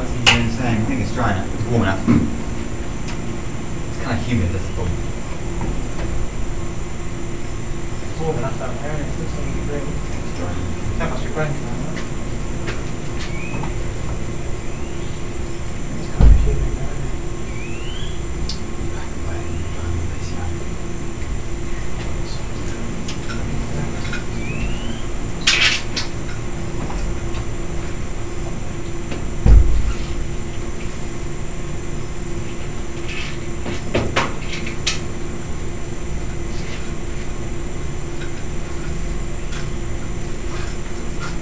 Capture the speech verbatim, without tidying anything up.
What's he doing saying? I think it's dry enough. It's warm enough. It's kind of humid, that's the problem. It's warm enough down there, and it's still something you can drink. It's dry. That must be ground dry.